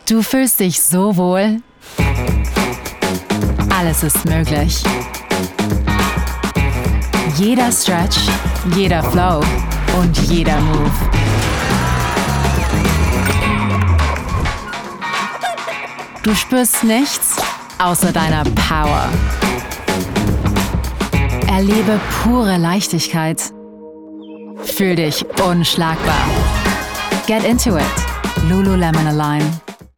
Du fühlst dich so wohl? Alles ist möglich. Jeder Stretch, jeder Flow und jeder Move. Du spürst nichts außer deiner Power. Erlebe pure Leichtigkeit. Fühl dich unschlagbar. Get into it. Lululemon Align.